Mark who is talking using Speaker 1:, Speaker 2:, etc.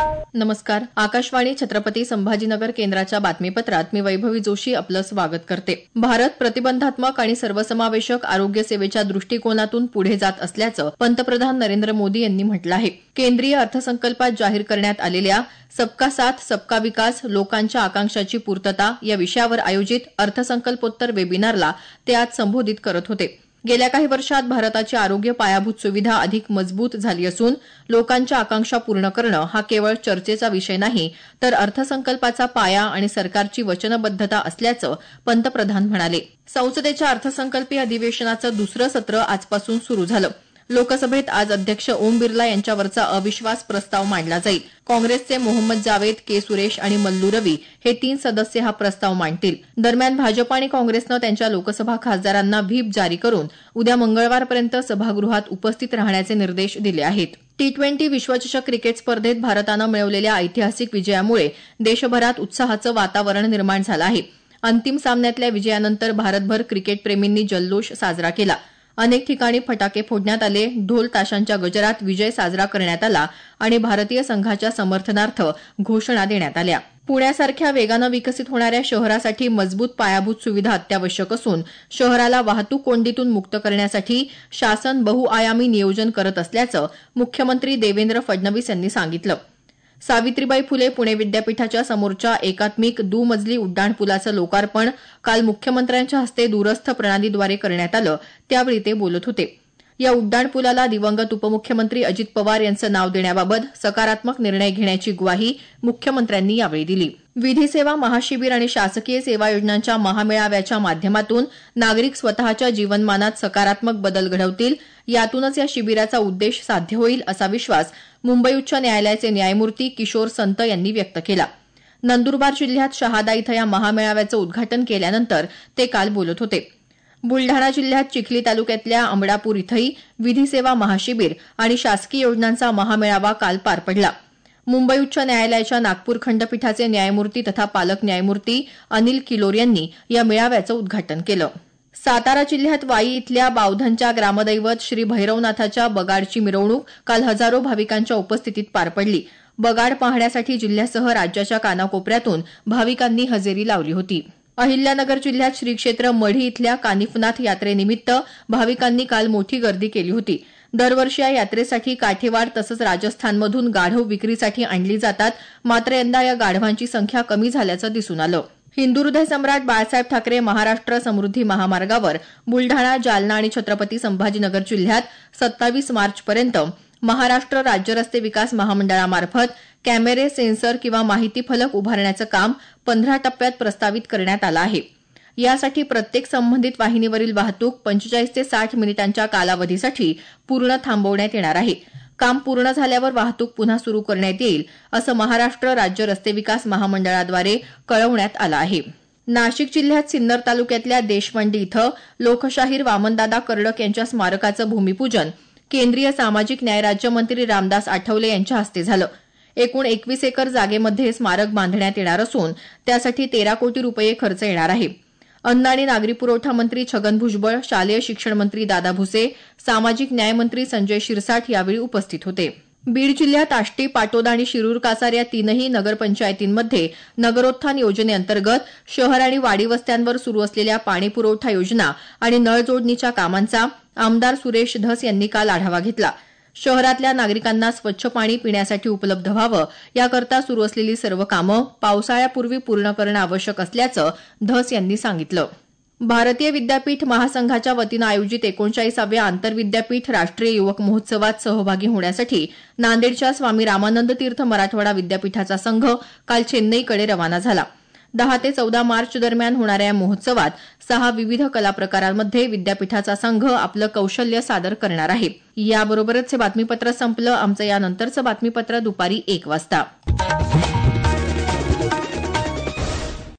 Speaker 1: नमस्कार. आकाशवाणी छत्रपती संभाजीनगर केंद्राच्या बातमीपत्रात मी वैभवी जोशी आपलं स्वागत करते. भारत प्रतिबंधात्मक आणि सर्वसमावेशक आरोग्य सेवेच्या दृष्टिकोनातून पुढे जात असल्याचं पंतप्रधान नरेंद्र मोदी यांनी म्हटलं आहे. केंद्रीय अर्थसंकल्पात जाहीर करण्यात आलेल्या सबका साथ सबका विकास लोकांच्या आकांक्षाची पूर्तता या विषयावर आयोजित अर्थसंकल्पोत्तर वेबिनारला ते आज संबोधित करत होते. गेल्या काही वर्षात भारताची आरोग्य पायाभूत सुविधा अधिक मजबूत झाली असून लोकांच्या आकांक्षा पूर्ण करणं हा केवळ चर्चेचा विषय नाही तर अर्थसंकल्पाचा पाया आणि सरकारची वचनबद्धता असल्याचं पंतप्रधान म्हणाले. संसदेच्या अर्थसंकल्पीय अधिवेशनाचं दुसरं सत्र आजपासून सुरू झालं. लोकसभेत आज अध्यक्ष ओम बिर्ला यांच्यावरचा अविश्वास प्रस्ताव मांडला जाईल. काँग्रेसचे मोहम्मद जावेद, के सुरेश आणि मल्लू रवी हे 3 सदस्य हा प्रस्ताव मांडतील. दरम्यान भाजप आणि काँग्रेसनं त्यांच्या लोकसभा खासदारांना व्हीप जारी करून उद्या मंगळवारपर्यंत सभागृहात उपस्थित राहण्याचे निर्देश दिले आहेत. T20 विश्वचषक क्रिकेट स्पर्धेत भारतानं मिळवलेल्या ऐतिहासिक विजयामुळे देशभरात उत्साहाचं वातावरण निर्माण झालं आहे. अंतिम सामन्यातल्या विजयानंतर भारतभर क्रिकेटप्रेमींनी जल्लोष साजरा केला. अनेक ठिकाणी फटाके फोडण्यात आले, ढोल ताशांच्या गजरात विजय साजरा करण्यात आला आणि भारतीय संघाच्या समर्थनार्थ घोषणा देण्यात आल्या. पुण्यासारख्या वेगानं विकसित होणाऱ्या शहरासाठी मजबूत पायाभूत सुविधा अत्यावश्यक असून शहराला वाहतूक कोंडीतून मुक्त करण्यासाठी शासन बहुआयामी नियोजन करत असल्याचं मुख्यमंत्री देवेंद्र फडणवीस यांनी सांगितलं. सावित्रीबाई फुले पुणे विद्यापीठाच्या समोरच्या एकात्मिक दुमजली उड्डाणपुलाचं लोकार्पण काल मुख्यमंत्र्यांच्या हस्ते दूरस्थ प्रणालीद्वारे करण्यात आलं त्यावेळी ते बोलत होते. या उड्डाणपुलाला दिवंगत उपमुख्यमंत्री अजित पवार यांचं नाव देण्याबाबत सकारात्मक निर्णय घेण्याची ग्वाही मुख्यमंत्र्यांनी यावेळी दिली. विधी सेवा महाशिबीर आणि शासकीय सेवा योजनांच्या महामेळाव्याच्या माध्यमातून नागरिक स्वतःच्या जीवनमानात सकारात्मक बदल घडवतील, यातूनच या शिबिराचा उद्देश साध्य होईल असा विश्वास मुंबई उच्च न्यायालयाचे न्यायमूर्ती किशोर संत यांनी व्यक्त केला. नंदुरबार जिल्ह्यात शहादा इथं या महामेळाव्याचं उद्घाटन केल्यानंतर ते काल बोलत होते. बुलढाणा जिल्ह्यात चिखली तालुक्यातल्या अमडापूर इथंही विधी सेवा महाशिबीर आणि शासकीय योजनांचा महामेळावा काल पार पडला. मुंबई उच्च न्यायालयाच्या नागपूर खंडपीठाचे न्यायमूर्ती तथा पालक न्यायमूर्ती अनिल किलोर यांनी या मेळाव्याचं उद्घाटन केलं. सातारा जिल्ह्यात वाई इथल्या बावधनच्या ग्रामदैवत श्री भैरवनाथाच्या बगाडची मिरवणूक काल हजारो भाविकांच्या उपस्थितीत पार पडली. बगाड पाहण्यासाठी जिल्ह्यासह राज्याच्या कानाकोपऱ्यातून भाविकांनी हजेरी लावली होती. अहिल्यानगर जिल्ह्यात श्री क्षेत्र मढी इथल्या कानिफनाथ यात्रेनिमित्त भाविकांनी काल मोठी गर्दी केली होती. दरवर्षी या यात्रेसाठी काठेवाड तसंच राजस्थानमधून गाढव विक्रीसाठी आणली जातात, मात्र यंदा या गाढवांची संख्या कमी झाल्याचं दिसून आलं. हिंदू हृदय सम्राट बाळासाहेब ठाकरे महाराष्ट्र समृद्धी महामार्गावर बुलढाणा, जालना आणि छत्रपती संभाजीनगर जिल्ह्यात 27 मार्चपर्यंत महाराष्ट्र राज्य रस्ते विकास महामंडळामार्फत कॅमेरे, सेन्सर किंवा माहिती फलक उभारण्याचं काम 15 टप्प्यात प्रस्तावित करण्यात आलं आहे. यासाठी प्रत्येक संबंधित वाहिनीवरील वाहतूक 45 ते 60 मिनिटांच्या कालावधीसाठी पूर्ण थांबवण्यात येणार आहे. काम पूर्ण झाल्यावर वाहतूक पुन्हा सुरू करण्यात येईल असं महाराष्ट्र राज्य रस्ते विकास महामंडळाद्वारे कळवण्यात आलं आहे. नाशिक जिल्ह्यात सिन्नर तालुक्यातल्या देशमंडी इथं लोकशाहीर वामनदादा कर्डक यांच्या स्मारकाचं भूमिपूजन केंद्रीय सामाजिक न्याय राज्यमंत्री रामदास आठवले यांच्या हस्ते झालं. एकूण 21 एकर जागेमध्ये हे स्मारक बांधण्यात येणार असून त्यासाठी 13 कोटी रुपये खर्च येणार आहे. अन्न आणि नागरी पुरवठा मंत्री छगन भुजबळ, शालेय शिक्षण मंत्री दादा भुसे, सामाजिक न्याय मंत्री संजय शिरसाट यावेळी उपस्थित होते. बीड जिल्ह्यात आष्टी, पाटोदा आणि शिरूर कासार या 3ही नगरपंचायतींमध्ये नगरोत्थान योजनेअंतर्गत शहर आणि वाडी वस्त्यांवर सुरू असलेल्या पाणीपुरवठा योजना आणि नळ जोडणीच्या कामांचा आमदार सुरेश धस यांनी काल आढावा घेतला. शहरातल्या नागरिकांना स्वच्छ पाणी पिण्यासाठी उपलब्ध व्हावं याकरता सुरू असलेली सर्व कामं पावसाळ्यापूर्वी पूर्ण करणं आवश्यक असल्याचं धस यांनी सांगितलं. भारतीय विद्यापीठ महासंघाच्या वतीनं आयोजित 39व्या आंतरविद्यापीठ राष्ट्रीय युवक महोत्सवात सहभागी होण्यासाठी नांदेडच्या स्वामी रामानंद तीर्थ मराठवाडा विद्यापीठाचा संघ काल चेन्नईकडे रवाना झाला. 10 ते 14 मार्च दरम्यान होणाऱ्या या महोत्सवात 6 विविध कला प्रकारांमध्ये विद्यापीठाचा संघ आपलं कौशल्य सादर करणार आहे. याबरोबरच हे बातमीपत्र संपलं. आमचं यानंतरचं बातमीपत्र दुपारी 1 वाजता.